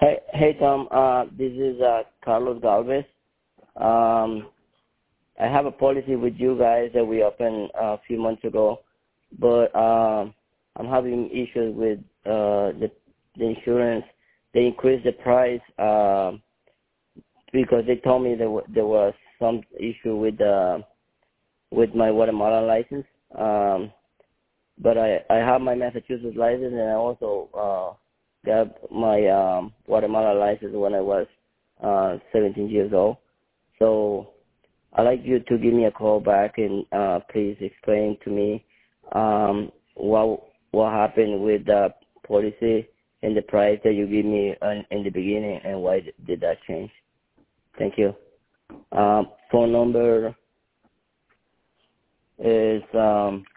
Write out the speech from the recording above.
Hey, Tom. This is Carlos Galvez. I have a policy with you guys that we opened a few months ago, but I'm having issues with the insurance. They increased the price because they told me there was some issue with my Guatemala license. But I have my Massachusetts license, and I also got my Guatemala license when I was 17 years old. So I'd like you to give me a call back and please explain to me what happened with the policy and the price that you gave me in the beginning, and why did that change. Thank you. Phone number is